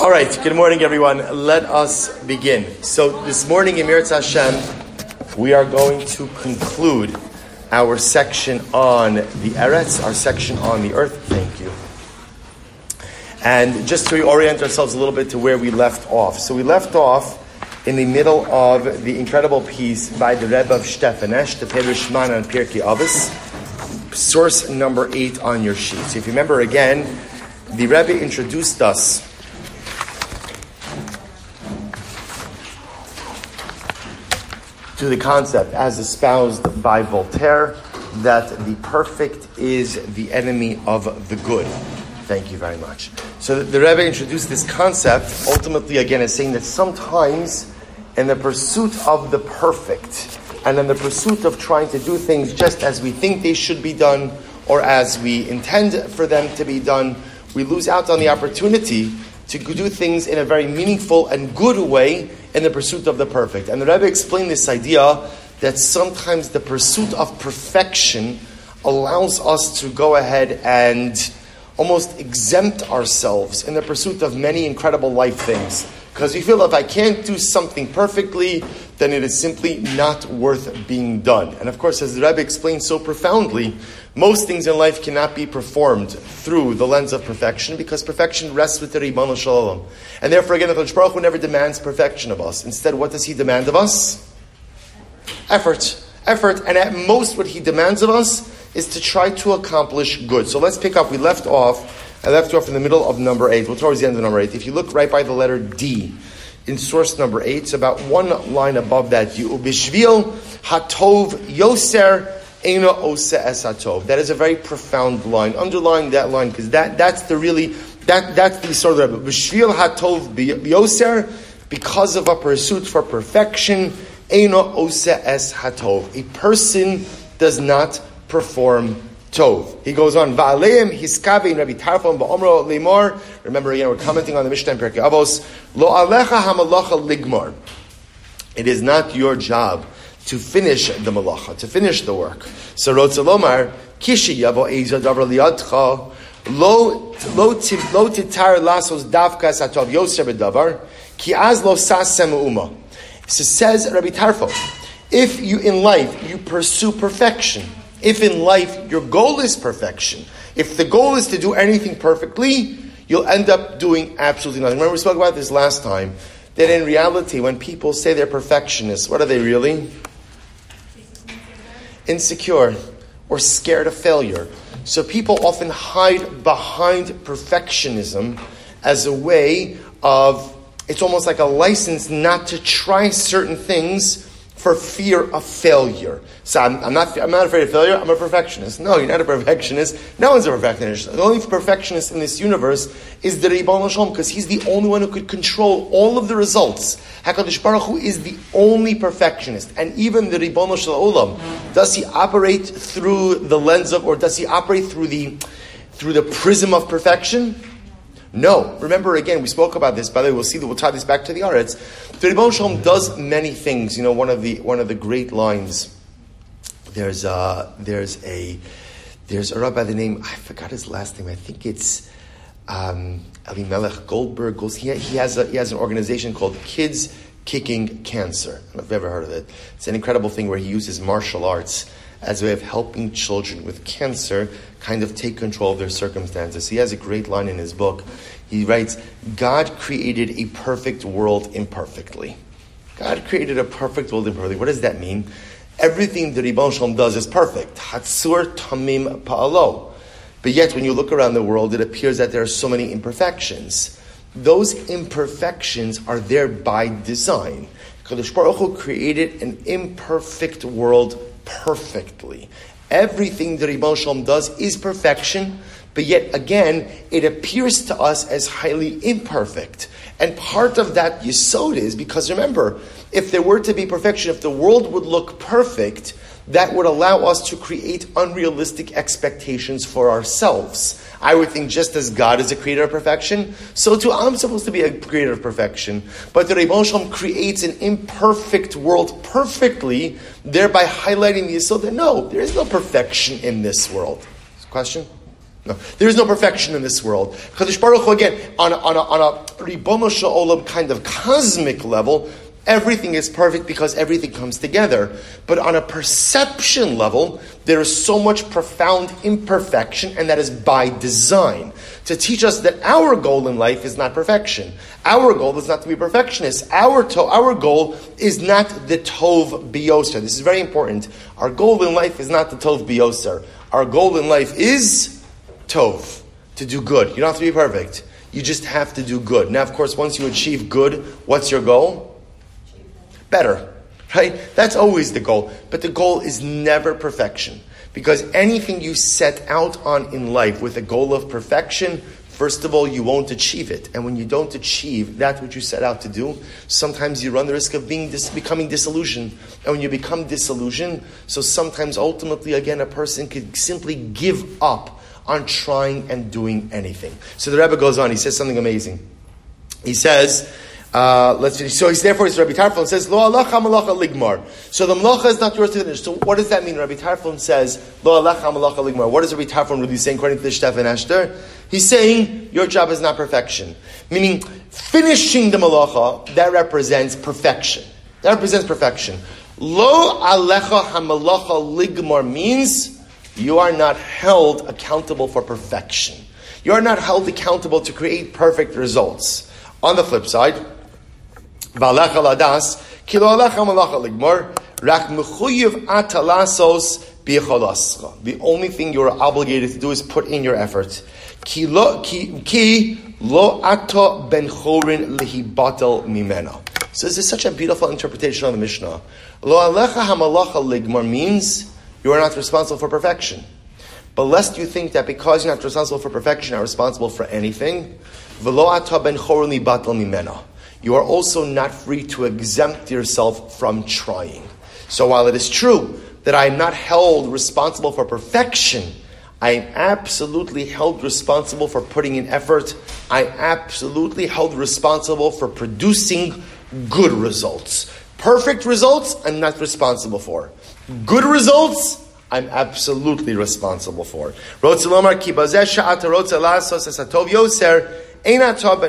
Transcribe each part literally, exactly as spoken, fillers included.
All right, good morning, everyone. Let us begin. So this morning in Mirz Hashem, we are going to conclude our section on the Eretz, our section on the earth. Thank you. And just to reorient ourselves a little bit to where we left off. So we left off in the middle of the incredible piece by the Rebbe of Stefanish, the Perush Shmana and Pirkei Avos, source number eight on your sheet. So if you remember again, the Rebbe introduced us to the concept as espoused by Voltaire that the perfect is the enemy of the good. Thank you very much. So the Rebbe introduced this concept, ultimately again as saying that sometimes in the pursuit of the perfect and in the pursuit of trying to do things just as we think they should be done or as we intend for them to be done, we lose out on the opportunity to do things in a very meaningful and good way in the pursuit of the perfect. And the Rebbe explained this idea that sometimes the pursuit of perfection allows us to go ahead and almost exempt ourselves in the pursuit of many incredible life things. Because we feel if I can't do something perfectly, then it is simply not worth being done. And of course, as the Rebbe explained so profoundly, most things in life cannot be performed through the lens of perfection because perfection rests with the Ribono Shel Olam. And therefore, again, the HaKadosh Baruch Hu never demands perfection of us. Instead, what does He demand of us? Effort. Effort. And at most, what He demands of us is to try to accomplish good. So let's pick up. We left off. I left you off in the middle of number eight. Well, towards the end of number eight. If you look right by the letter D, in source number eight, it's about one line above that. Bishvil hatov yoser eino ose es hatov. That is a very profound line. Underline that line because that, that's the really that that's the sort of Bishvil hatov yoser, because of a pursuit for perfection. Eino ose es hatov. A person does not perform tov. He goes on, Va'aleim hiskavi in Rabbi Tarfon ba'omro limor. Remember again, we're commenting on the Mishnah in Pirkei Avos. Lo alecha hamalacha ligmor. It is not your job to finish the malacha, to finish the work. So Rotze lomar, kishi yavo eiza davar liyadcha, lo lo titar lasos davka satov yoser bedavar, ki az lo sasem uma. So says Rabbi Tarfon, if you in life you pursue perfection, if in life your goal is perfection, if the goal is to do anything perfectly, you'll end up doing absolutely nothing. Remember we spoke about this last time, that in reality when people say they're perfectionists, what are they really? Insecure or scared of failure. So people often hide behind perfectionism as a way of, it's almost like a license not to try certain things for fear of failure. So I'm, I'm not I'm not afraid of failure, I'm a perfectionist. No, you're not a perfectionist. No one's a perfectionist. The only perfectionist in this universe is the Ribono Shel Olam, because He's the only one who could control all of the results. HaKadosh Baruch Hu is the only perfectionist. And even the Ribono Shel Olam, does He operate through the lens of, or does He operate through the through the prism of perfection? No. Remember again, we spoke about this. By the way, we'll see that we'll tie this back to the Aretz. The Ribono Shel Olam does many things. You know, one of the one of the great lines. There's a there's a there's a rabbi by the name, I forgot his last name. I think it's um, Elimelech Goldberg. He he has a, he has an organization called Kids Kicking Cancer. I don't know if you've ever heard of it. It's an incredible thing where he uses martial arts as a way of helping children with cancer kind of take control of their circumstances. He has a great line in his book. He writes, God created a perfect world imperfectly. God created a perfect world imperfectly. What does that mean? Everything that Ribono Shel Olam does is perfect. Hatzur tamim pa'alo. But yet when you look around the world, it appears that there are so many imperfections. Those imperfections are there by design. Kadosh Baruch Hu created an imperfect world perfectly. Everything that Ribono Shel Olam does is perfection, but yet again, it appears to us as highly imperfect. And part of that yesod is because remember, if there were to be perfection, if the world would look perfect, that would allow us to create unrealistic expectations for ourselves. I would think just as God is a creator of perfection, so too I'm supposed to be a creator of perfection. But the Ribono Shel Olam creates an imperfect world perfectly, thereby highlighting the yesod that no, there is no perfection in this world. Question? No, there is no perfection in this world. Kadosh Baruch Hu, again, on a, on a, on a Ribono Shel Olam kind of cosmic level, everything is perfect because everything comes together. But on a perception level, there is so much profound imperfection, and that is by design. To teach us that our goal in life is not perfection. Our goal is not to be perfectionists. Our to, our goal is not the Tov B'Yoser. This is very important. Our goal in life is not the Tov B'Yoser. Our goal in life is Tov, to do good. You don't have to be perfect. You just have to do good. Now, of course, once you achieve good, what's your goal? Better, right? That's always the goal. But the goal is never perfection. Because anything you set out on in life with a goal of perfection, first of all, you won't achieve it. And when you don't achieve that which you set out to do, sometimes you run the risk of being dis- becoming disillusioned. And when you become disillusioned, so sometimes ultimately, again, a person could simply give up on trying and doing anything. So the Rebbe goes on, he says something amazing. He says, Uh, let's see. So he's therefore he's Rabbi Tarfon says Lo alacha malacha ligmar. So the malacha is not yours to finish. So what does that mean? Rabbi Tarfon says Lo alacha malacha ligmar. What is Rabbi Tarfon really saying according to the Stefan Eshter? He's saying your job is not perfection, meaning finishing the malacha that represents perfection. That represents perfection. Lo alecha hamalacha ligmar means you are not held accountable for perfection. You are not held accountable to create perfect results. On the flip side, V'alecha ladas, ki lo alecha malacha ligmar, rak mechuyev ata lasos b'yicholascha. The only thing you are obligated to do is put in your effort. Ki lo, ki, ki lo ato ben chorin lihibatel mimena. So this is such a beautiful interpretation of the Mishnah. Lo alecha hamalacha ligmar means you are not responsible for perfection. But lest you think that because you're not responsible for perfection, you're not responsible for anything, v'lo ata ben chorin lihibatel mimena. You are also not free to exempt yourself from trying. So while it is true that I am not held responsible for perfection, I am absolutely held responsible for putting in effort. I am absolutely held responsible for producing good results. Perfect results, I'm not responsible for. Good results, I'm absolutely responsible for. Rotzilomar ki bazeh sha'at rotzel lasos es hatov yoser. Don't think when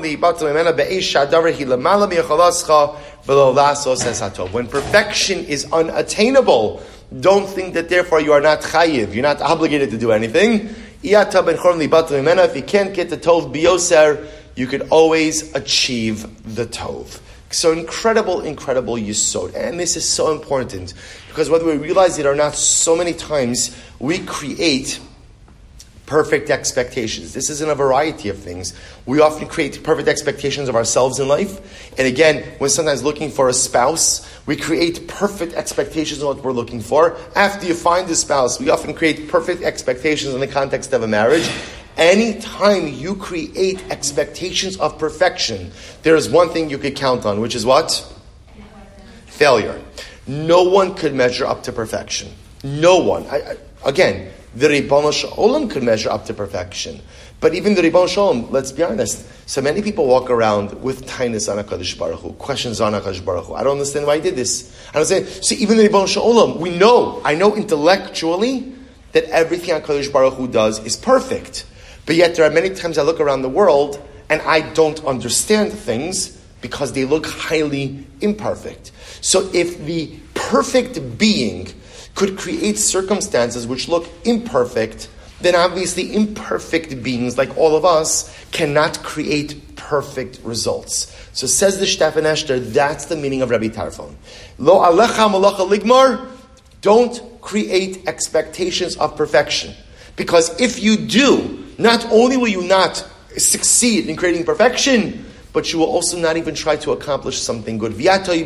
perfection is unattainable, don't think that therefore you are not chayiv, you're not obligated to do anything. If you can't get the tov biyoser, you could always achieve the tov. So incredible, incredible yisod. And this is so important, because whether we realize it or not, so many times we create perfect expectations. This is in a variety of things. We often create perfect expectations of ourselves in life. And again, when sometimes looking for a spouse, we create perfect expectations of what we're looking for. After you find a spouse, we often create perfect expectations in the context of a marriage. Anytime you create expectations of perfection, there is one thing you could count on, which is what? Failure. No one could measure up to perfection. No one. I, I, again, the Ribono Shel Olam could measure up to perfection. But even the Ribono Shel Olam, let's be honest, so many people walk around with tightness on HaKadosh Baruch Hu, questions on HaKadosh Baruch Hu. I don't understand why I did this. I don't understand. See, even the Ribono Shel Olam, we know, I know intellectually that everything HaKadosh Baruch Hu does is perfect. But yet there are many times I look around the world and I don't understand things because they look highly imperfect. So if the perfect being could create circumstances which look imperfect, then obviously imperfect beings like all of us cannot create perfect results. So says the Stefan Eshter, that's the meaning of Rabbi Tarfon. Lo alecha malacha ligmar, don't create expectations of perfection. Because if you do, not only will you not succeed in creating perfection, but you will also not even try to accomplish something good.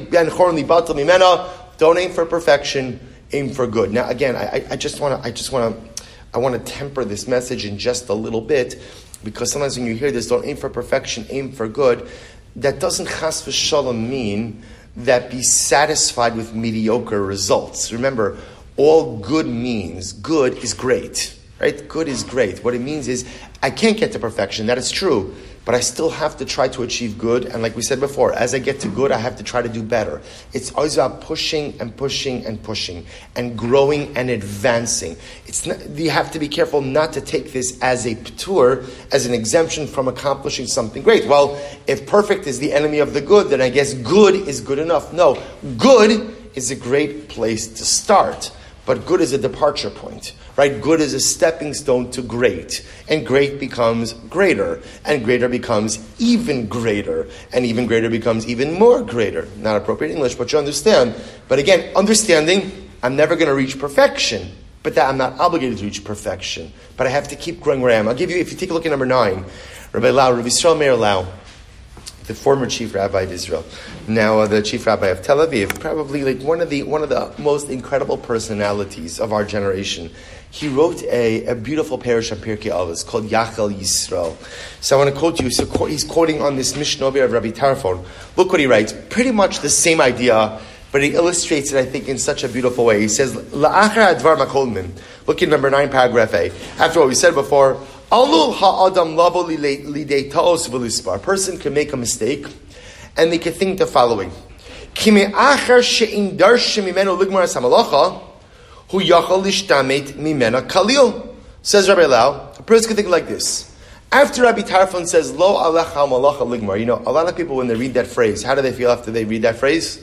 Don't aim for perfection, aim for good. Now, again, I, I just want to, I just want to, I want to temper this message in just a little bit, because sometimes when you hear this, don't aim for perfection, aim for good. That doesn't chas v'shalom mean that be satisfied with mediocre results. Remember, all good means good is great, right? Good is great. What it means is I can't get to perfection. That is true. but I still have to try to achieve good. And like we said before, as I get to good, I have to try to do better. It's always about pushing and pushing and pushing and growing and advancing. It's not, you have to be careful not to take this as a p'tur, as an exemption from accomplishing something great. Well, if perfect is the enemy of the good, then I guess good is good enough. No, good is a great place to start, but good is a departure point. Right? Good is a stepping stone to great. And great becomes greater. And greater becomes even greater. And even greater becomes even more greater. Not appropriate English, but you understand. But again, understanding, I'm never going to reach perfection. But that I'm not obligated to reach perfection. But I have to keep growing where I am. I'll give you, if you take a look at number nine, Rabbi Lau, Rabbi Yisrael Meir Lau, the former chief rabbi of Israel, now uh, the chief rabbi of Tel Aviv, probably like one of the one of the most incredible personalities of our generation. He wrote a, a beautiful parish of Pirkei Avos called Yachal Yisrael. So I want to quote you. So he's quoting on this Mishnah of Rabbi Tarfon. Look what he writes. Pretty much the same idea, but he illustrates it, I think, in such a beautiful way. He says, La'achar advar makolmin. Look at number nine, paragraph A. After what we said before, Alul ha'adam lavo lidei ta'os v'lispar. A person can make a mistake, and they can think the following. Kime achar she'in darshim mimenu ligmar samalacha, hu yachal lishtamet mimena kalil. Says Rabbi Lau, a person can think like this. After Rabbi Tarfon says, Lo alecha malacha ligmar, you know, a lot of people when they read that phrase, how do they feel after they read that phrase?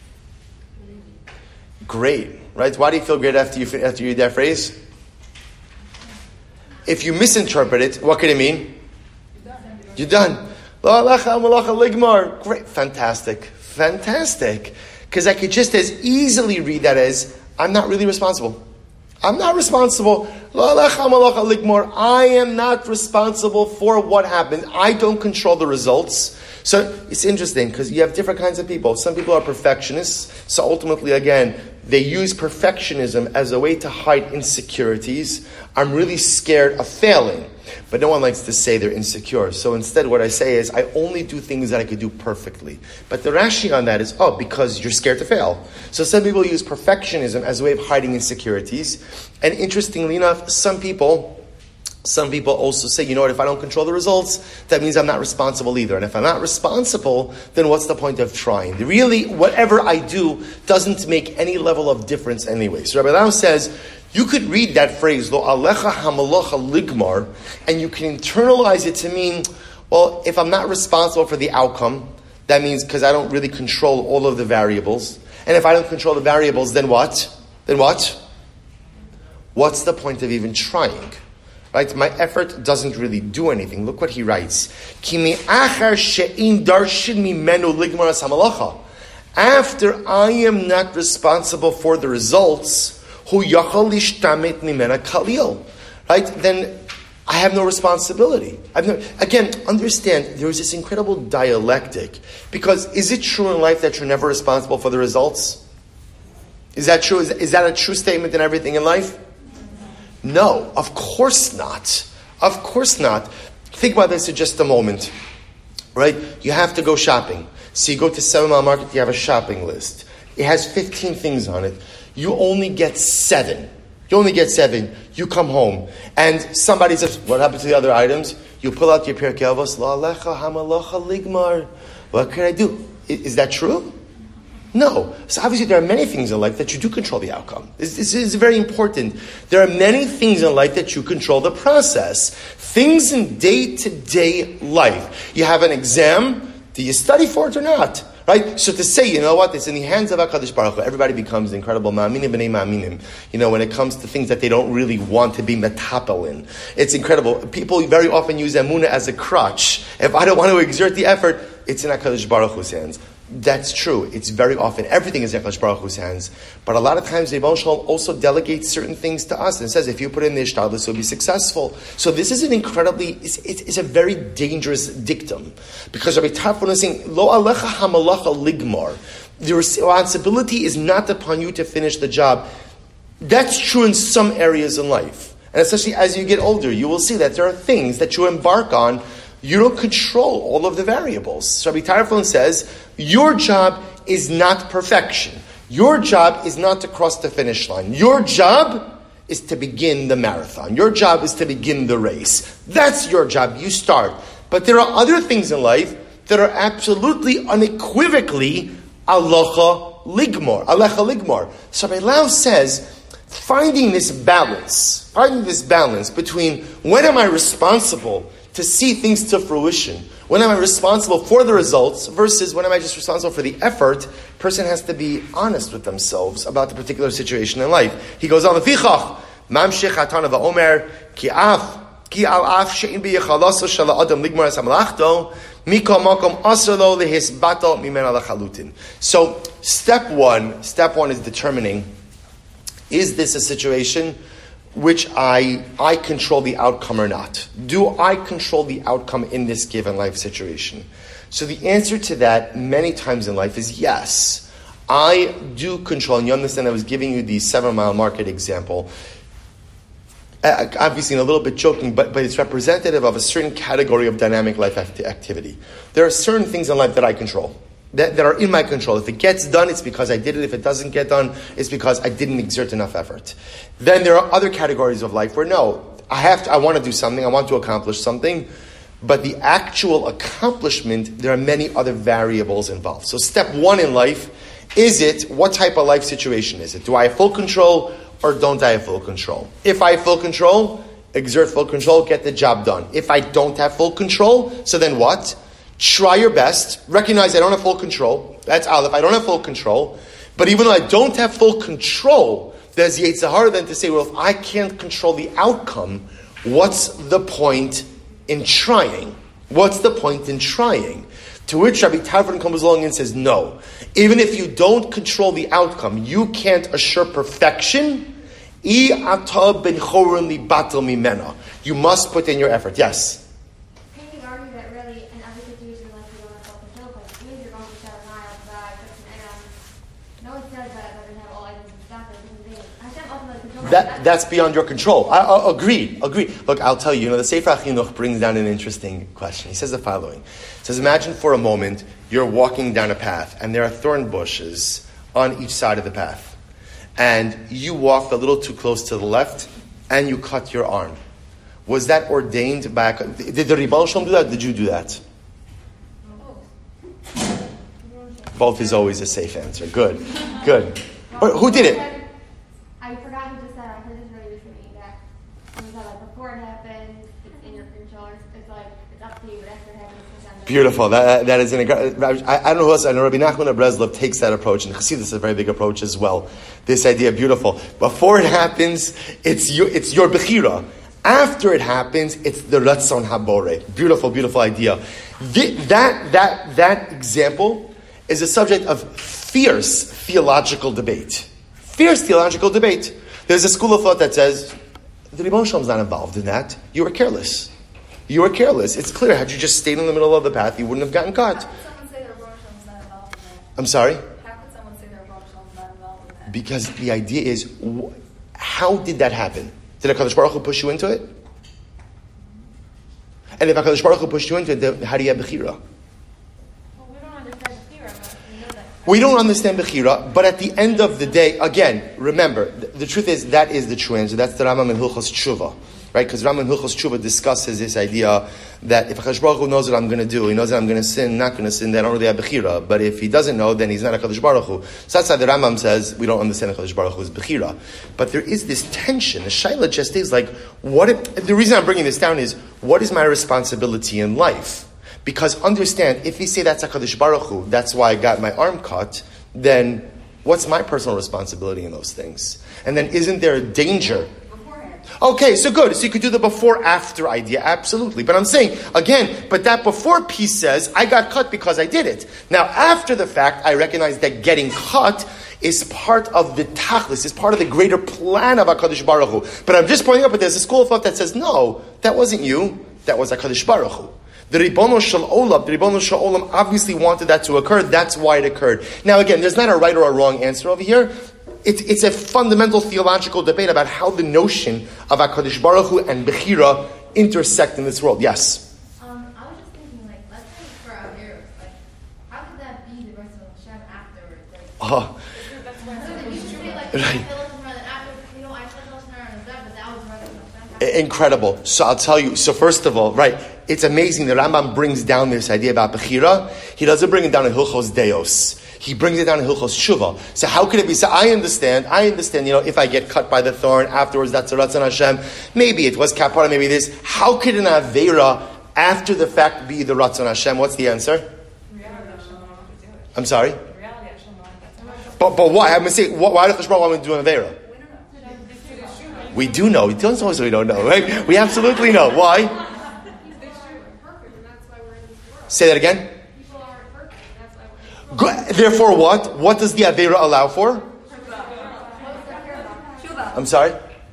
Great, right? Why do you feel great after you, after you read that phrase? If you misinterpret it, what could it mean? You're done. Great. Fantastic. Fantastic. Because I could just as easily read that as, I'm not really responsible. I'm not responsible. I am not responsible for what happened. I don't control the results. So it's interesting because you have different kinds of people. Some people are perfectionists. So ultimately, again, they use perfectionism as a way to hide insecurities. I'm really scared of failing. But no one likes to say they're insecure. So instead what I say is, I only do things that I could do perfectly. But the Rashi on that is, oh, because you're scared to fail. So some people use perfectionism as a way of hiding insecurities. And interestingly enough, some people... Some people also say, you know what, if I don't control the results, that means I'm not responsible either. And if I'm not responsible, then what's the point of trying? Really, whatever I do doesn't make any level of difference anyway. So Rabbi Lau says, you could read that phrase, Lo alecha hamalacha ligmar, and you can internalize it to mean, well, if I'm not responsible for the outcome, that means because I don't really control all of the variables. And if I don't control the variables, then what? Then what? What's the point of even trying? Right? My effort doesn't really do anything. Look what he writes. After I am not responsible for the results, right? Then I have no responsibility. I've no, again, understand, there is this incredible dialectic. Because is it true in life that you're never responsible for the results? Is that true? Is, is that a true statement in everything in life? No, of course not. Of course not. Think about this for just a moment. Right? You have to go shopping. So you go to Seven Mile Market, you have a shopping list. It has fifteen things on it. You only get seven. You only get seven. You come home. And somebody says, what happened to the other items? You pull out your Pirkei Avos, La alecha hamalacha ligmar. What can I do? Is, is that true? No. So obviously there are many things in life that you do control the outcome. This, this is very important. There are many things in life that you control the process. Things in day-to-day life. You have an exam. Do you study for it or not? Right? So to say, you know what, it's in the hands of HaKadosh Baruch Hu. Everybody becomes incredible ma'aminim b'nei ma'aminim. You know, when it comes to things that they don't really want to be metapel in. It's incredible. People very often use emunah as a crutch. If I don't want to exert the effort, it's in HaKadosh Baruch Hu's hands. That's true. It's very often, everything is in HaKadosh Baruch Hu's hands. But a lot of times, Rebbe Shalom also delegates certain things to us and says, if you put in the ishtadlus, you'll be successful. So this is an incredibly, it's, it's, it's a very dangerous dictum. Because Rabbi Tarfon is saying, Lo alecha hamalacha ligmar. The responsibility is not upon you to finish the job. That's true in some areas in life. And especially as you get older, you will see that there are things that you embark on. You don't control all of the variables. So Rabbi Tarfon says, your job is not perfection. Your job is not to cross the finish line. Your job is to begin the marathon. Your job is to begin the race. That's your job. You start. But there are other things in life that are absolutely, unequivocally, alecha ligmor, alecha ligmor. So Rabbi Lau says, finding this balance, finding this balance between when am I responsible to see things to fruition, when am I responsible for the results, versus when am I just responsible for the effort, person has to be honest with themselves about the particular situation in life. He goes on, Lefichach, mamshech hatana va'omer, ki af, ki al af she'in b'yechalaso shala adam ligmar es hamlachto, mikol makom asalo lehisbato mimena lachalutin. So, step one, step one is determining, is this a situation which I I control the outcome or not? Do I control the outcome in this given life situation? So the answer to that many times in life is yes. I do control, and you understand I was giving you the seven mile market example. Uh, obviously, a little bit joking, but, but it's representative of a certain category of dynamic life act- activity. There are certain things in life that I control. That, that are in my control. If it gets done, it's because I did it. If it doesn't get done, it's because I didn't exert enough effort. Then there are other categories of life where no, I have to, I want to do something, I want to accomplish something, but the actual accomplishment, there are many other variables involved. So step one in life, is it, what type of life situation is it? Do I have full control or don't I have full control? If I have full control, exert full control, get the job done. If I don't have full control, so then what? Try your best. Recognize I don't have full control. That's Aleph. I don't have full control. But even though I don't have full control, there's Yetzer Hara then to say, well, if I can't control the outcome, what's the point in trying? What's the point in trying? To which Rabbi Tarfon comes along and says, no. Even if you don't control the outcome, you can't assure perfection. You must put in your effort. Yes? That, that's beyond your control. I, I, agreed, agreed. Look, I'll tell you, you know, the Sefer HaChinuch brings down an interesting question. He says the following. He says, imagine for a moment you're walking down a path and there are thorn bushes on each side of the path. And you walked a little too close to the left and you cut your arm. Was that ordained by... Did the Ribbono Shel Olam do that or did you do that? Both is always a safe answer. Good, good. Who did it? I forgot who just said, I heard this really recently, that it was like before it happens, it's in your control. It's like, it's up to you, but after it happens, it's on the... Beautiful. That, that is an... I, I don't know who else, I know Rabbi Nachman of Breslov takes that approach, and Chassidus is a very big approach as well. This idea, beautiful. Before it happens, it's your, it's your bechira. After it happens, it's the Ratzon Habore. Beautiful, beautiful idea. The, that, that, that example is a subject of fierce theological debate. Fierce theological debate. There's a school of thought that says, the Ribbono Shel Olam is not involved in that. You were careless. You were careless. It's clear. Had you just stayed in the middle of the path, you wouldn't have gotten caught. How could someone say that Ribbono Shel Olam is not involved in that? I'm sorry? How could someone say that Ribbono Shel Olam is not involved in that? Because the idea is, wh- how did that happen? Did HaKadosh Baruch Hu push you into it? And if HaKadosh Baruch Hu pushed you into it, then how do you have Bechira? We don't understand Bechira, but at the end of the day, again, remember, the, the truth is, that is the true answer. That's the Rambam in Hilchos Tshuva, right? Because Rambam in Hilchos Tshuva discusses this idea that if HaKadosh Baruch Hu knows what I'm going to do, he knows that I'm going to sin, not going to sin, then I don't really have Bechira. But if he doesn't know, then he's not HaKadosh Baruch Hu. So that's why the Rambam says we don't understand HaKadosh Baruch Hu's Bechira. But there is this tension. The Shaila just is like, what if, the reason I'm bringing this down is, what is my responsibility in life? Because understand, if you say that's HaKadosh Baruch Hu, that's why I got my arm cut, then what's my personal responsibility in those things? And then isn't there a danger? Beforehand. Okay, so good. So you could do the before-after idea, absolutely. But I'm saying, again, but that before piece says, I got cut because I did it. Now, after the fact, I recognize that getting cut is part of the tachlis, is part of the greater plan of HaKadosh Baruch Hu. But I'm just pointing out, but there's a school of thought that says, no, that wasn't you, that was HaKadosh Baruch Hu. The Ribbono Shel Olam, the Ribbono Shel Olam obviously wanted that to occur. That's why it occurred. Now again, there's not a right or a wrong answer over here. It's, it's a fundamental theological debate about how the notion of HaKadosh Baruch Hu and Bechira intersect in this world. Yes? Um, I was just thinking, like, let's say for our ears, like, how could that be the rest of Hashem afterwards? Like, Oh. that's what I'm saying. Like, Right. I feel like after, you know, I said Lashon Hara and that, but that was right of Hashem. Incredible. So I'll tell you. So first of all, right, it's amazing. The Rambam brings down this idea about Bechira. He doesn't bring it down in Hilchos Deos. He brings it down in Hilchos Tshuva. So how could it be? So I understand, I understand, you know, if I get cut by the thorn, afterwards that's a Ratzon Hashem. Maybe it was Kapara, maybe this. How could an Aveira, after the fact, be the Ratzon Hashem? What's the answer? I'm sorry? But, but why? I'm going to say, why the Cheshbon, why would we do an Aveira? We do know. We don't always we don't know, right? We absolutely know. Why? Say that again. Good. Therefore, what? What does the Aveira allow for? I'm sorry?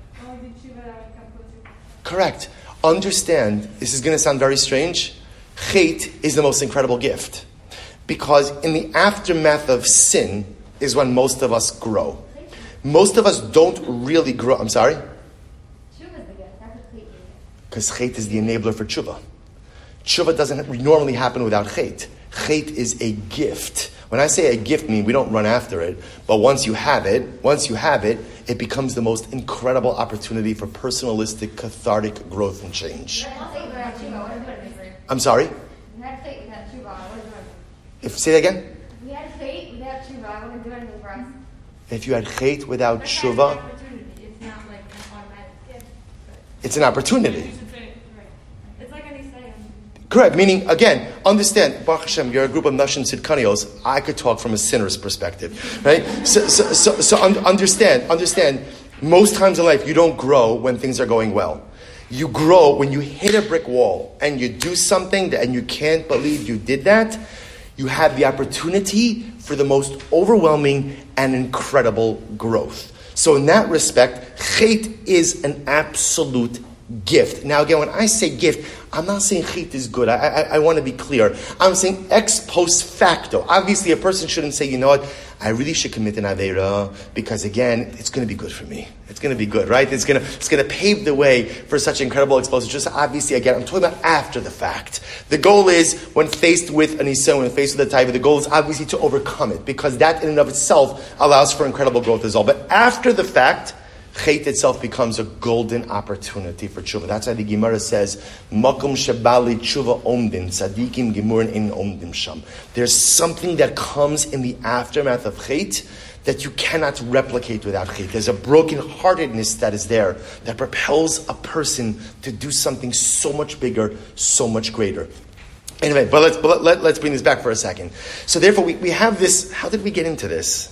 Correct. Understand, this is going to sound very strange. Chait is the most incredible gift. Because in the aftermath of sin is when most of us grow. Most of us don't really grow. I'm sorry? Because chait is the enabler for tshuva. Tshuva doesn't normally happen without chait. Chait is a gift. When I say a gift, I mean we don't run after it. But once you have it, once you have it, it becomes the most incredible opportunity for personalistic, cathartic growth and change. I'm sorry? If say that again? We had chait without tshuva. I wouldn't do anything for us. If you had chait without tshuva, it's not like an automatic gift. It's an opportunity. It's like any saying. Correct. Meaning, again, understand, Baruch Hashem, you're a group of Nashim Sidkanios. I could talk from a sinner's perspective, right? So, so, so, so un- understand, understand, most times in life, you don't grow when things are going well. You grow when you hit a brick wall and you do something that, and you can't believe you did that. You have the opportunity for the most overwhelming and incredible growth. So in that respect, chait is an absolute gift. Now again, when I say gift, I'm not saying chait is good. I, I, I want to be clear. I'm saying ex post facto. Obviously, a person shouldn't say, you know what, I really should commit an Aveira because again, it's going to be good for me. It's going to be good, right? It's going to it's going to pave the way for such incredible explosives. Just obviously, again, I'm talking about after the fact. The goal is, when faced with an Ison, when faced with a Taiva, the goal is obviously to overcome it because that in and of itself allows for incredible growth as well. But after the fact, chait itself becomes a golden opportunity for tshuva. That's why the Gemara says, "Makom shebali tshuva omdim tzadikim gemurin in omdim sham." There's something that comes in the aftermath of chait that you cannot replicate without chait. There's a brokenheartedness that is there that propels a person to do something so much bigger, so much greater. Anyway, but let's but let, let's bring this back for a second. So therefore, we, we have this. How did we get into this?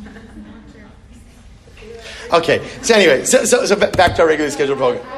Okay, so anyway, so, so, so back to our regularly scheduled program.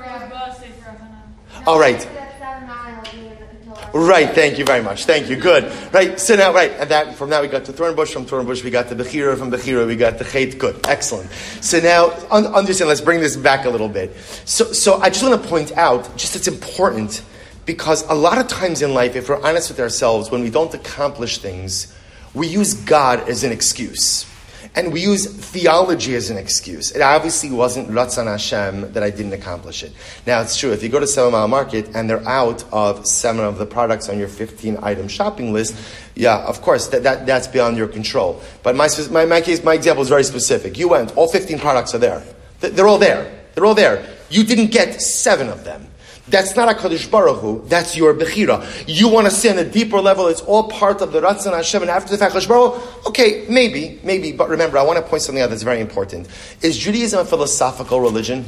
All right. Right, thank you very much. Thank you, good. Right, so now, right, and that, from that we got to Thornbush, from Thornbush we got to Bechira, from Bechira we got to Chait, good, excellent. So now, un- understand, let's bring this back a little bit. So, so I just want to point out, just it's important, because a lot of times in life, if we're honest with ourselves, when we don't accomplish things, we use God as an excuse. And we use theology as an excuse. It obviously wasn't Ratzon Hashem that I didn't accomplish it. Now, it's true. If you go to Seven Mile Market and they're out of seven of the products on your fifteen-item shopping list, yeah, of course, that, that that's beyond your control. But my, my my case, my example is very specific. You went, all fifteen products are there. They're all there. They're all there. You didn't get seven of them. That's not a Kadosh Baruch Hu. That's your Bechira. You want to say on a deeper level, it's all part of the Ratzon Hashem, and after the fact, Kadosh Baruch Hu, okay, maybe, maybe, but remember, I want to point something out that's very important. Is Judaism a philosophical religion?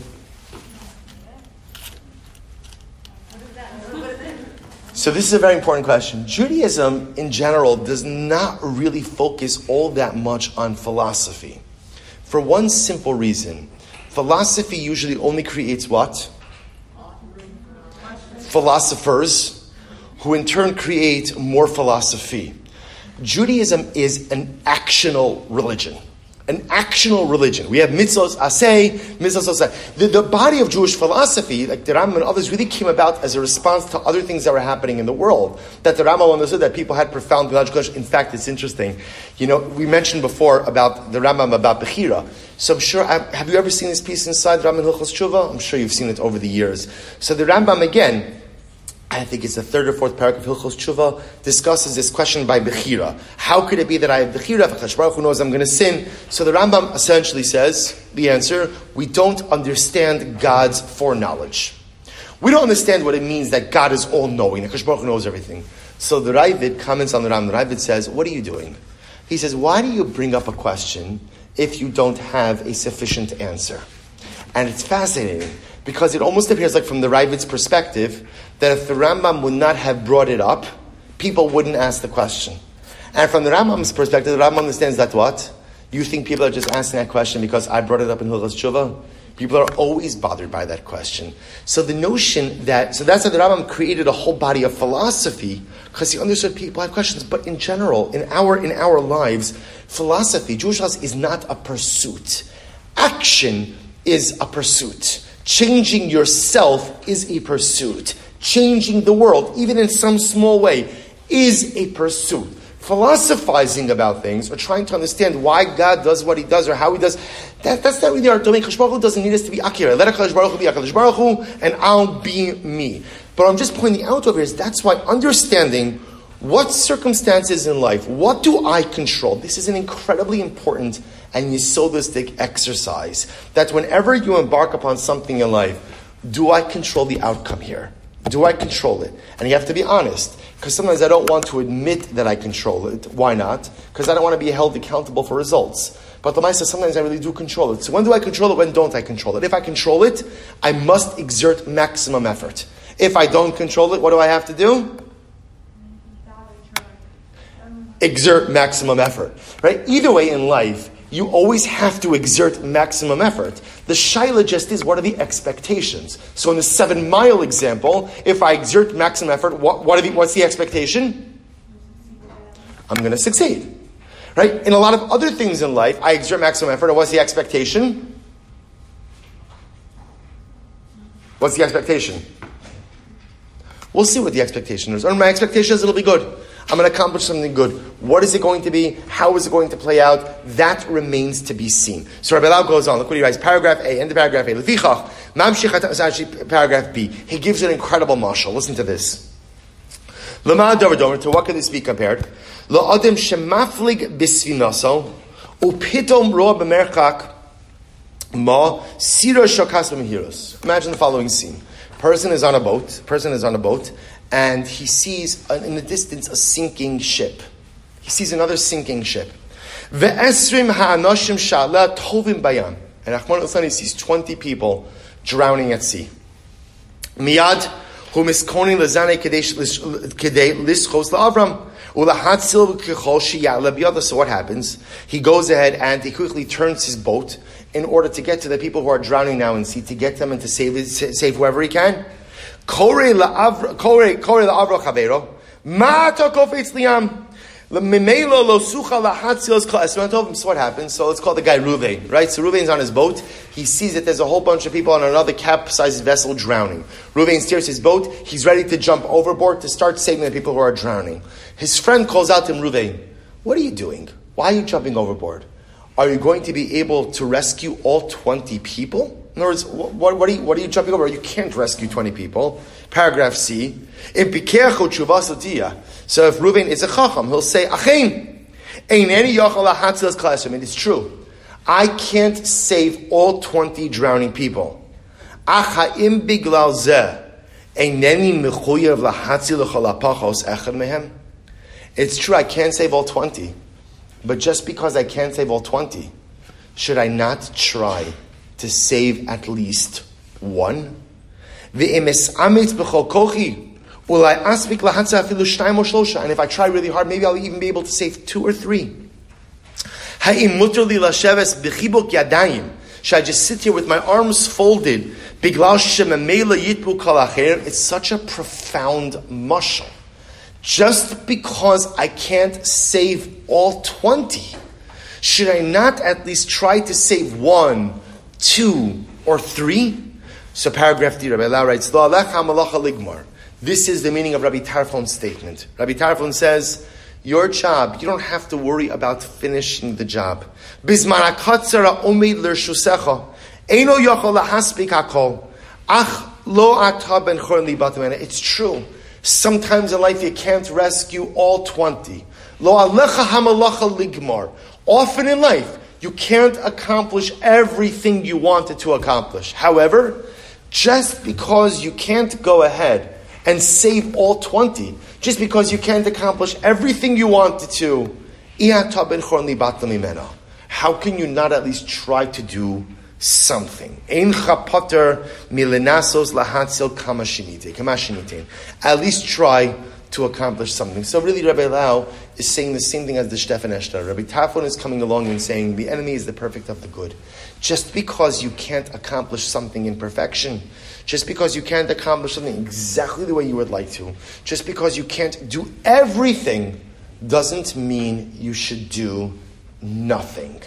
So this is a very important question. Judaism, in general, does not really focus all that much on philosophy. For one simple reason. Philosophy usually only creates what? Philosophers, who in turn create more philosophy. Judaism is an actional religion. An actional religion. We have mitzvos aseh, mitzvos aseh. The, the body of Jewish philosophy, like the Rambam and others, really came about as a response to other things that were happening in the world. That the Rambam understood that people had profound theological questions. In fact, it's interesting. You know, we mentioned before about the Rambam about Bechira. So I'm sure, have you ever seen this piece inside Rambam Hilchos Tshuva? I'm sure you've seen it over the years. So the Rambam again, I think it's the third or fourth paragraph of Hilchos Tshuva, discusses this question by Bechira. How could it be that I have Bechira? If Akash Baruch Hu knows I'm going to sin. So the Rambam essentially says, the answer, we don't understand God's foreknowledge. We don't understand what it means that God is all-knowing, that Kadosh Baruch Hu knows everything. So the Ravid comments on the Ram. The Ravid says, what are you doing? He says, why do you bring up a question if you don't have a sufficient answer? And it's fascinating, because it almost appears like from the Ravid's perspective, that if the Rambam would not have brought it up, people wouldn't ask the question. And from the Rambam's perspective, the Rambam understands that what? You think people are just asking that question because I brought it up in Hilchos Tshuva? People are always bothered by that question. So the notion that, so that's how the Rambam created a whole body of philosophy, because he understood people have questions. But in general, in our in our lives, philosophy, Jewish philosophy, is not a pursuit. Action is a pursuit. Changing yourself is a pursuit. Changing the world, even in some small way, is a pursuit. Philosophizing about things or trying to understand why God does what He does or how He does, that, that's not really our domain. Kadosh Baruch Hu doesn't need us to be Akira. Let Kadosh Baruch Hu be Kadosh Baruch Hu, and I'll be me. But I'm just pointing out over here is that's why understanding what circumstances in life, what do I control? This is an incredibly important and yesodistic exercise. That whenever you embark upon something in life, do I control the outcome here? Do I control it? And you have to be honest, because sometimes I don't want to admit that I control it. Why not? Because I don't want to be held accountable for results. But the Maisa, sometimes I really do control it. So when do I control it? When don't I control it? If I control it, I must exert maximum effort. If I don't control it, what do I have to do? Exert maximum effort. Right? Either way in life, you always have to exert maximum effort. The shaila just is, what are the expectations? So in the seven mile example, if I exert maximum effort, what, what are the, what's the expectation? I'm going to succeed. Right? In a lot of other things in life, I exert maximum effort, and what's the expectation? What's the expectation? We'll see what the expectation is. Or my expectation is it'll be good. I'm going to accomplish something good. What is it going to be? How is it going to play out? That remains to be seen. So Rabbi Lau goes on. Look what he writes. Paragraph A, end of paragraph A. Lefichach, mamshich is actually paragraph B. He gives an incredible mashal. Listen to this. Lama dover dover. To what can this be compared? La'adim shemaflig bisvinaso upitom roa b'merchak ma sira shakas b'mehiros. Imagine the following scene. Person is on a boat. Person is on a boat. And he sees in the distance a sinking ship. He sees another sinking ship. Ve'esrim ha'anoshim sha'ala tovim bayam. And Achman al-Thani sees twenty people drowning at sea. Miyad hu miskoni lezane kedei lischos la'avram ulahatzil kechol sheya'ala biyada. So what happens? He goes ahead and he quickly turns his boat in order to get to the people who are drowning now in sea, to get them and to save save whoever he can. Kore la'avra chavero, ma'ata kofetz liam, l'mimelo lo sucha lahatzil's klas. So what happens? So let's call the guy Ruvain, right? So Ruvain's on his boat. He sees that there's a whole bunch of people on another capsized vessel drowning. Ruvain steers his boat. He's ready to jump overboard to start saving the people who are drowning. His friend calls out to him, Ruvain, what are you doing? Why are you jumping overboard? Are you going to be able to rescue all twenty people? In other words, what, what, are you, what are you jumping over? You can't rescue twenty people. Paragraph C. So if Reuven is a chacham, he'll say, Achein, eineni yochel lahatzil klasim. It is true. I can't save all twenty drowning people. Achaim biglal zeh, eineni mechuyev lahatzil l'cholapachos echad mehem. It's true, I can't save all twenty. But just because I can't save all twenty, should I not try to save at least one? And if I try really hard, maybe I'll even be able to save two or three. Should I just sit here with my arms folded? It's such a profound mashal. Just because I can't save all twenty, should I not at least try to save one, two, or three? So paragraph D, Rabbi Lau writes, this is the meaning of Rabbi Tarfon's statement. Rabbi Tarfon says, your job, you don't have to worry about finishing the job. It's true. Sometimes in life you can't rescue all twenty. Often in life, you can't accomplish everything you wanted to accomplish. However, Just because you can't go ahead and save all twenty, just because you can't accomplish everything you wanted to, how can you not at least try to do something? At least try to accomplish something. So really, Rabbi Lau is saying the same thing as the Stefan Eshter. Rabbi Tarfon is coming along and saying the enemy is the perfect of the good. Just because you can't accomplish something in perfection, just because you can't accomplish something exactly the way you would like to, just because you can't do everything, doesn't mean you should do nothing.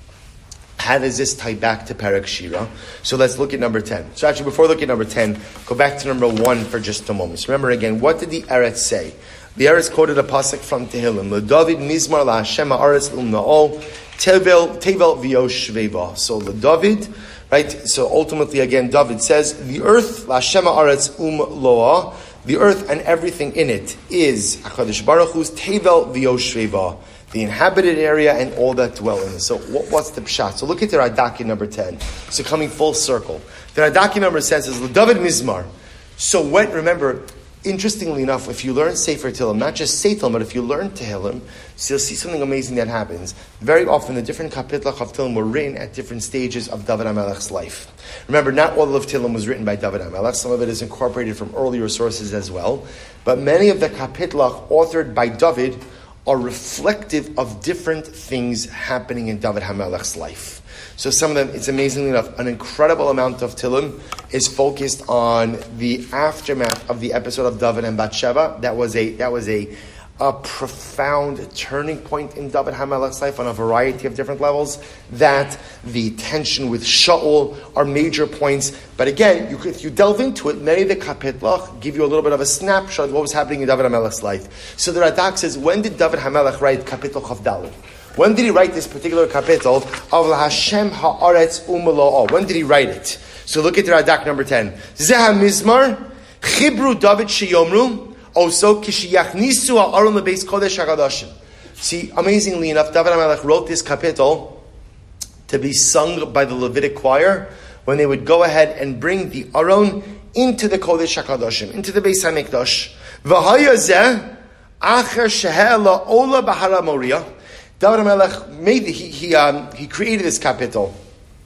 How does this tie back to Perek Shira? So let's look at number ten. So actually, before looking at number ten, go back to number one for just a moment. So remember again, what did the Eretz say? The Eretz quoted a pasuk from Tehillim. LeDavid mizmar laHashem ha'aretz umna'ol tevel tevel v'yoshveva. So LeDavid, right? So ultimately, again, David says, the earth laHashem ha'aretz umloah, the earth and everything in it is HaKadosh Baruch Hu's tevel v'yoshveva, the inhabited area and all that dwell in it. So what, what's the pshat? So look at the Radaki number ten. So coming full circle. The Radaki number says is David Mizmar. So when, remember, interestingly enough, if you learn Sefer Tehillim, not just say Tehillim, but if you learn Tehillim, so you'll see something amazing that happens. Very often the different kapitlach of Tehillim were written at different stages of David HaMelech's life. Remember, not all of Tehillim was written by David HaMelech. Some of it is incorporated from earlier sources as well. But many of the kapitlach authored by David are reflective of different things happening in David HaMelech's life. So some of them, it's amazingly enough, an incredible amount of Tehillim is focused on the aftermath of the episode of David and Bathsheba. That was a that was a, a profound turning point in David HaMelech's life on a variety of different levels. That, the tension with Shaul are major points. But again, you, if you delve into it, many of the kapitlach give you a little bit of a snapshot of what was happening in David HaMelech's life. So the Radak says, when did David HaMelech write Kapitel Chav Daled? When did he write this particular kapitel of Hashem ha'aretz umalo'ah? When did he write it? So look at the Radak number ten. Zeh ha'mizmar chibru David sheyomru oso kishiyachnisu ha'aron lebeis kodesh hakadoshim. See, amazingly enough, David HaMelech wrote this kapitel to be sung by the Levitic choir when they would go ahead and bring the Aron into the Kodesh HaKadoshim, into the Beis HaMikdash. V'haya zeh acher sheheh la'ola b'hara Moriah. David HaMelech made he he um, he created this kapitel.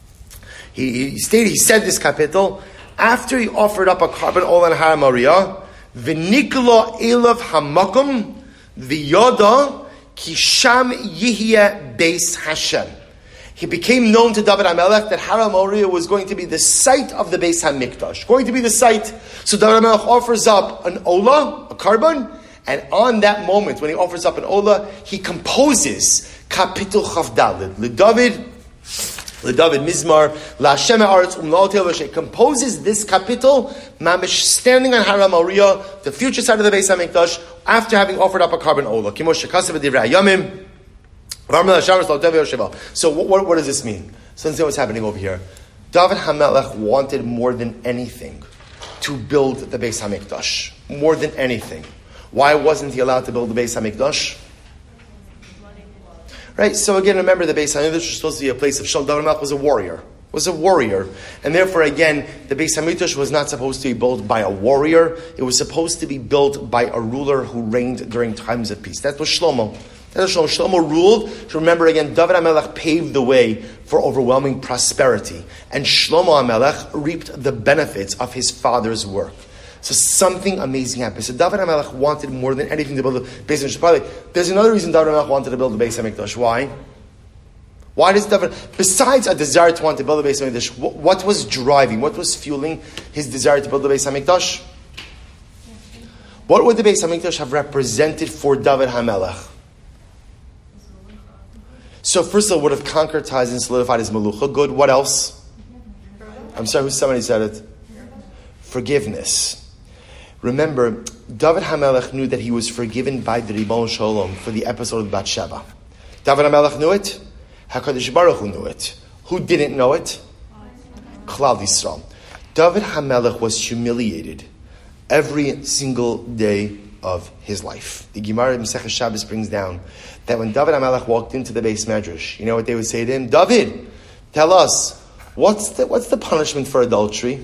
He, he stated he said this kapitel after he offered up a carbon oil on Har Moriah. V'niklo elav hamakom v'yoda kisham yihye beis Hashem. He became known to David HaMelech that Har Moriah was going to be the site of the Beis HaMikdash, going to be the site. So David HaMelech offers up an ola, a carbon. And on that moment, when he offers up an ola, he composes Kapitel Chav Daled. LeDavid, LeDavid Mizmar, LaHashem ha'aretz umlo'ah tevel. He composes this kapitel, mamish, standing on Har Moriah, the future side of the Beis HaMikdash, after having offered up a carbon ola. Kimo shekasav v'divrei hayamim. So what, what, what does this mean? So let's see what's happening over here. David HaMelech wanted more than anything to build the Beis HaMikdash. More than anything. Why wasn't he allowed to build the Beis HaMikdash? Right, so again, remember the Beis HaMikdash was supposed to be a place of Shalom. David HaMelech was a warrior. Was a warrior. And therefore, again, the Beis HaMikdash was not supposed to be built by a warrior. It was supposed to be built by a ruler who reigned during times of peace. That was Shlomo. That was Shlomo. Shlomo ruled. So remember again, David HaMelech paved the way for overwhelming prosperity. And Shlomo HaMelech reaped the benefits of his father's work. So something amazing happened. So David HaMelech wanted more than anything to build the Beis HaMikdash. By the way, there's another reason David HaMelech wanted to build the Beis HaMikdash. Why? Why does David, besides a desire to want to build the Beis HaMikdash, what, what was driving, what was fueling his desire to build the Beis HaMikdash? What would the Beis HaMikdash have represented for David HaMelech? So first of all, would have concretized and solidified his melucha. Good. What else? I'm sorry, who somebody said it? Forgiveness. Remember, David HaMelech knew that he was forgiven by the Ribon Shalom for the episode of Bathsheba. David HaMelech knew it. HaKadosh Baruch Hu knew it. Who didn't know it? Klal Yisrael. David HaMelech was humiliated every single day of his life. The Gemara in Masechah Shabbos brings down that when David HaMelech walked into the Beis Medrash, you know what they would say to him? David, tell us, what's the, what's the punishment for adultery?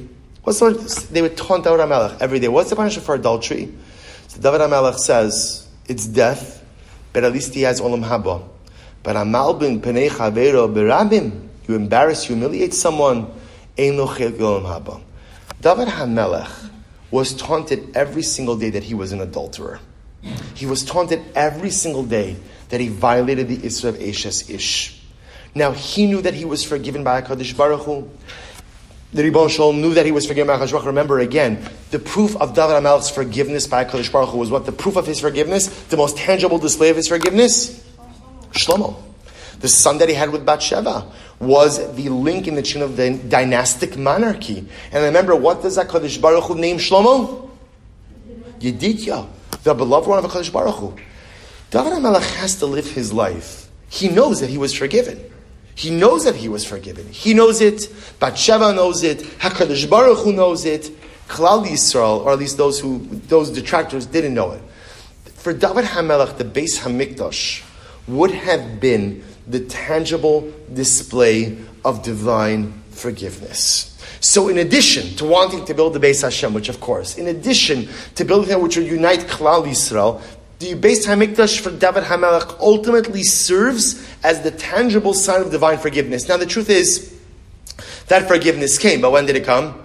What's the, they would taunt David HaMelech every day. What's the punishment for adultery? So David HaMelech says, it's death, but at least he has olam haba. But amal bin penei chavero berabim, you embarrass, you humiliate someone, ein lo chel olam haba. David HaMelech was taunted every single day that he was an adulterer. He was taunted every single day that he violated the Isra of Eshes Ish. Now, he knew that he was forgiven by HaKadosh Baruch Hu. The Ribbon Shalom knew that he was forgiven by HaKadosh Baruch Hu. Remember again, the proof of David HaMelech's forgiveness by HaKadosh Baruch Hu was what? The proof of his forgiveness? The most tangible display of his forgiveness? Shlomo. The son that he had with Bathsheba was the link in the chain of the dynastic monarchy. And remember, what does HaKadosh Baruch Hu name Shlomo? Yedidya, the beloved one of HaKadosh Baruch Hu. David HaMelech has to live his life. He knows that he was forgiven. He knows that he was forgiven. He knows it. Bathsheba knows it. HaKadosh Baruch Hu knows it. Klal Yisrael, or at least those who those detractors, didn't know it. For David HaMelech, the Beis HaMikdash would have been the tangible display of divine forgiveness. So in addition to wanting to build the Beis Hashem, which of course, in addition to building that which will unite Klal Yisrael, the Beis HaMikdash for David HaMelech ultimately serves as the tangible sign of divine forgiveness. Now the truth is, that forgiveness came, but when did it come?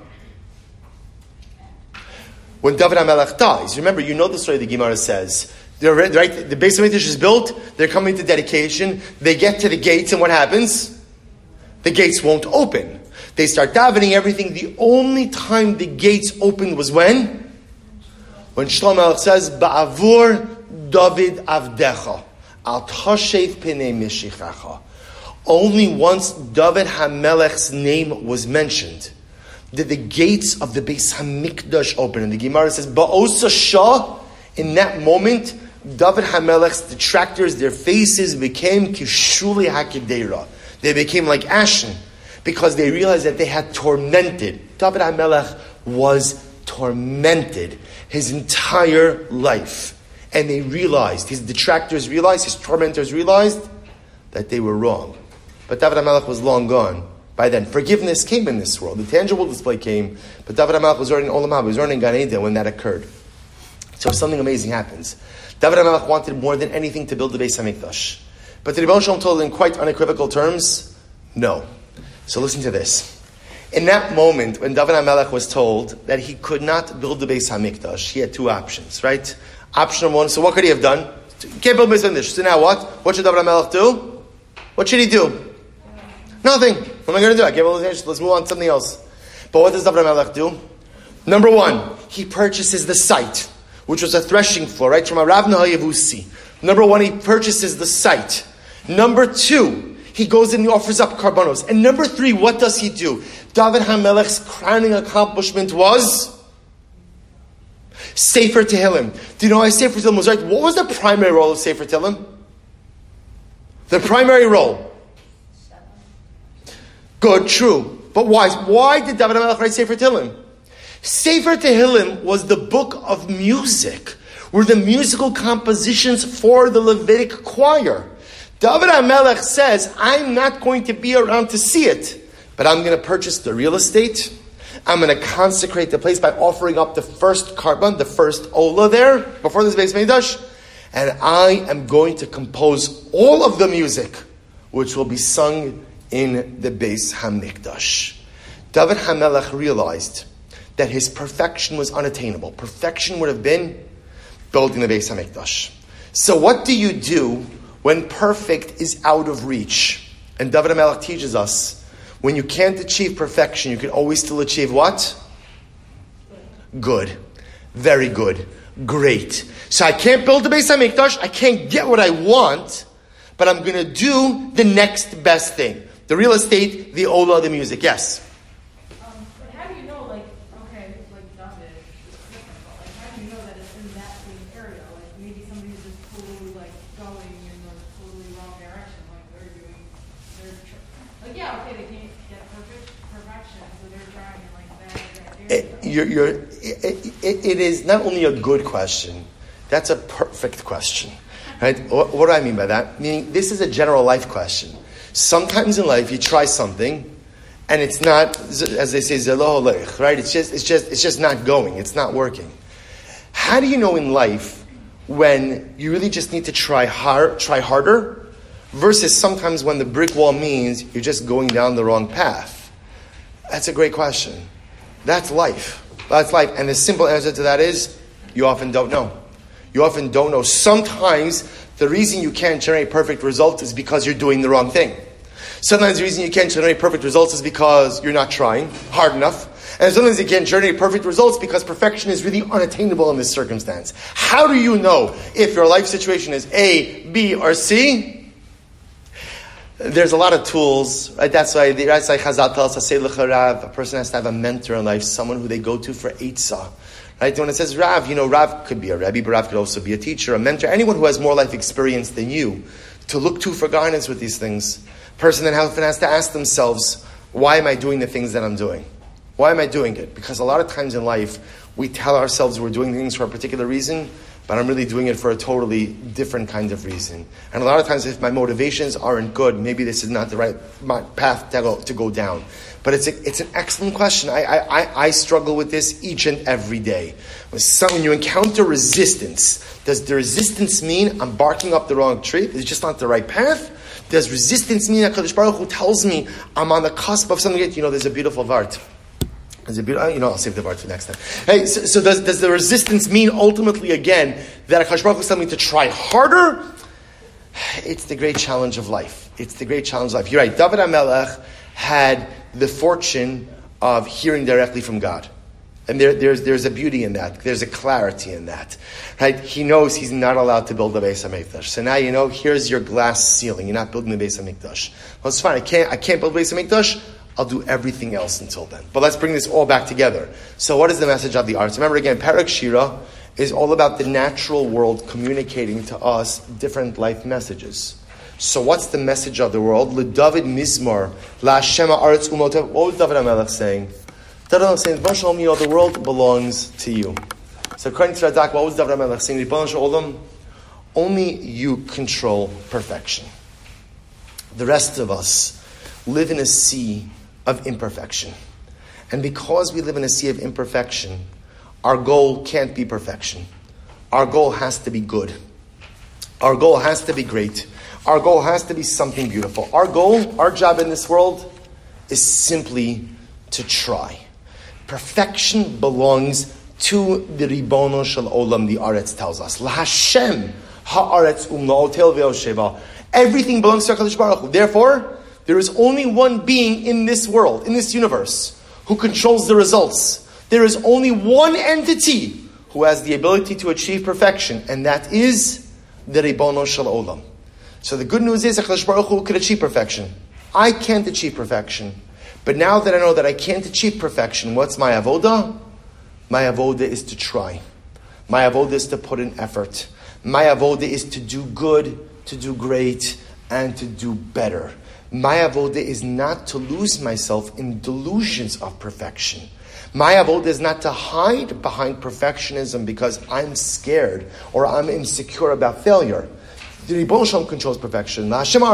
When David HaMelech dies. Remember, you know the story the Gemara says. They're, right, the Beis HaMikdash is built, they're coming to dedication, they get to the gates, and what happens? The gates won't open. They start davening everything. The only time the gates opened was when? When Shlomo Melech says, Ba'avur David Avdecha, Al Tashev Penei Mishichacha. Only once David HaMelech's name was mentioned did the gates of the Beis HaMikdash open. And the Gemara says, Ba'osa Shah, in that moment, David HaMelech's detractors, their faces became kishuli hakidera. They became like ashen because they realized that they had tormented. David HaMelech was tormented his entire life. And they realized, his detractors realized, his tormentors realized that they were wrong. But David HaMelech was long gone by then. Forgiveness came in this world. The tangible display came. But David HaMelech was already in Olam Haba. He was already in Gan Eden when that occurred. So something amazing happens. David HaMelech wanted more than anything to build the Beis HaMikdash. But the Rebbe Shalom told in quite unequivocal terms, no. So listen to this. In that moment, when David HaMelech was told that he could not build the Beis HaMikdash, he had two options, right? Option number one, so what could he have done? He can't build Beis HaMikdash. So now what? What should David HaMelech do? What should he do? Nothing. What am I going to do? I can't build Beis HaMikdash. Let's move on to something else. But what does David HaMelech do? Number one, he purchases the site, which was a threshing floor, right? From a Rav Nahal Yevusi. Number one, he purchases the site. Number two, he goes and he offers up karbanos. And number three, what does he do? David HaMelech's crowning accomplishment was Sefer Tehillim. Do you know why Sefer Tehillim was right? What was the primary role of Sefer Tehillim? The primary role. Good, true. But why? Why did David HaMelech write Sefer Tehillim? Sefer Tehillim was the book of music, were the musical compositions for the Levitic choir. David HaMelech says, I'm not going to be around to see it, but I'm going to purchase the real estate. I'm going to consecrate the place by offering up the first karban, the first ola there, before this Beis Mikdash, and I am going to compose all of the music, which will be sung in the Beis HaMikdash. David HaMelech realized that his perfection was unattainable. Perfection would have been building the Beis HaMikdash. So what do you do when perfect is out of reach? And David HaMelech teaches us, when you can't achieve perfection, you can always still achieve what? Good. Very good. Great. So I can't build the Beis HaMikdash, I can't get what I want, but I'm going to do the next best thing. The real estate, the ola, the music. Yes? It, you're, you're, it, it, it is not only a good question, that's a perfect question. Right? What, what do I mean by that? Meaning, this is a general life question. Sometimes in life, you try something, and it's not, as they say, zelo holech, right? It's just, it's just, it's just not going. It's not working. How do you know in life when you really just need to try hard, try harder, versus sometimes when the brick wall means you're just going down the wrong path? That's a great question. That's life. That's life. And the simple answer to that is, you often don't know. You often don't know. Sometimes the reason you can't generate perfect results is because you're doing the wrong thing. Sometimes the reason you can't generate perfect results is because you're not trying hard enough. And sometimes you can't generate perfect results because perfection is really unattainable in this circumstance. How do you know if your life situation is A, B, or C? There's a lot of tools, right? That's why the Ratzai Chazal tells us, a person has to have a mentor in life, someone who they go to for Eitzah. Right? When it says Rav, you know, Rav could be a Rebbe, but Rav could also be a teacher, a mentor, anyone who has more life experience than you, to look to for guidance with these things. Person then often has to ask themselves, why am I doing the things that I'm doing? Why am I doing it? Because a lot of times in life, we tell ourselves we're doing things for a particular reason, but I'm really doing it for a totally different kind of reason. And a lot of times if my motivations aren't good, maybe this is not the right path to go, to go down. But it's a, it's an excellent question. I, I, I struggle with this each and every day. When, some, when you encounter resistance, does the resistance mean I'm barking up the wrong tree? Is it just not the right path? Does resistance mean that HaKadosh Baruch Hu tells me I'm on the cusp of something? You know, there's a beautiful vart. There's a beautiful, you know, I'll save the vart for next time. Hey, so, so does, does the resistance mean ultimately again that HaKadosh Baruch Hu is telling me to try harder? It's the great challenge of life. It's the great challenge of life. You're right. David HaMelech had the fortune of hearing directly from God. And there, there's, there's a beauty in that. There's a clarity in that. Right? He knows he's not allowed to build the Beis HaMikdash. So now you know, here's your glass ceiling. You're not building the Beis HaMikdash. Well, it's fine. I can't, I can't build the Beis HaMikdash. I'll do everything else until then. But let's bring this all back together. So what is the message of the arts? Remember again, Perek Shira is all about the natural world communicating to us different life messages. So what's the message of the world? LeDavid Mizmor, La Hashem Haaretz Umotav. What was David HaMelech saying? David HaMelech saying, Ribono Shel Olam, you know, the world belongs to you. So according to Radak, what was David HaMelech saying? Ribono Shel Olam, only you control perfection. The rest of us live in a sea of imperfection. And because we live in a sea of imperfection, our goal can't be perfection. Our goal has to be good. Our goal has to be great. Our goal has to be something beautiful. Our goal, our job in this world, is simply to try. Perfection belongs to the Ribono Shel Olam, the Aretz tells us. La Hashem ha'aretz u'ma'otel ve'osheva. Everything belongs to HaKadosh Baruch Hu. Therefore, there is only one being in this world, in this universe, who controls the results. There is only one entity who has the ability to achieve perfection, and that is the Ribono Shel Olam. So the good news is that HaKadosh Baruch Hu could achieve perfection. I can't achieve perfection. But now that I know that I can't achieve perfection, what's my avoda? My avoda is to try. My avoda is to put in effort. My avoda is to do good, to do great, and to do better. My avoda is not to lose myself in delusions of perfection. My avoda is not to hide behind perfectionism because I'm scared or I'm insecure about failure. The Ribono Shel Olam controls perfection.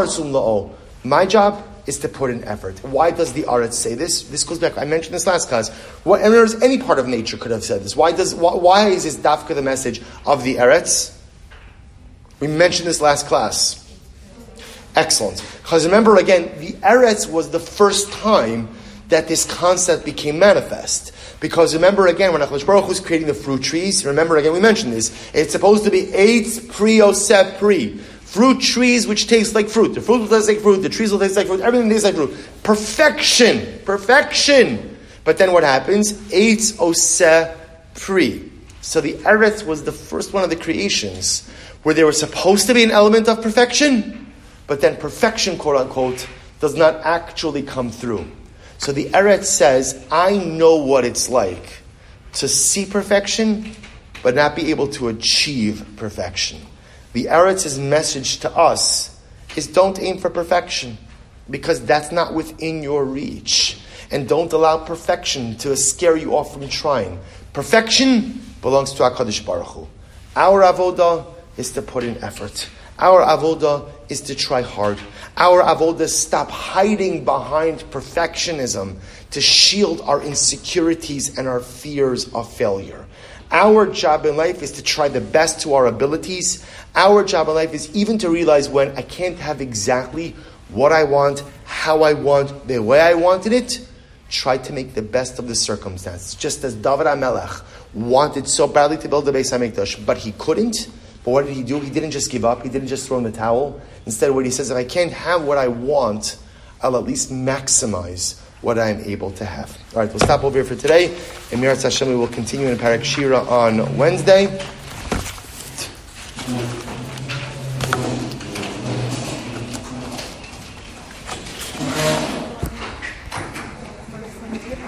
My job is to put in effort. Why does the Aretz say this? This goes back, I mentioned this last class. What, and there's any part of nature could have said this. Why does why, why is this dafka the message of the Aretz? We mentioned this last class. Excellent. Because remember again, the Eretz was the first time that this concept became manifest. Because remember again, when HaKadosh Baruch Hu was creating the fruit trees, remember again, we mentioned this, it's supposed to be Eitz Pri Oseh Pri. Fruit trees which taste like fruit. The fruit will taste like fruit, the trees will taste like fruit, everything tastes like fruit. Perfection! Perfection! But then what happens? Eitz Oseh Pri. So the Eretz was the first one of the creations where there was supposed to be an element of perfection, but then perfection, quote unquote, does not actually come through. So the Eretz says, I know what it's like to see perfection, but not be able to achieve perfection. The Eretz's message to us is don't aim for perfection, because that's not within your reach. And don't allow perfection to scare you off from trying. Perfection belongs to HaKadosh Baruch Hu. Our avodah is to put in effort. Our avodah is to try hard. Our avodas stop hiding behind perfectionism to shield our insecurities and our fears of failure. Our job in life is to try the best to our abilities. Our job in life is even to realize when I can't have exactly what I want, how I want, the way I wanted it, try to make the best of the circumstances. Just as David HaMelech wanted so badly to build the Beis HaMikdash, but he couldn't. But what did he do? He didn't just give up. He didn't just throw in the towel. Instead, what he says, if I can't have what I want, I'll at least maximize what I'm able to have. All right, we'll stop over here for today. In Mirat Hashem, we will continue in Parak Shira on Wednesday.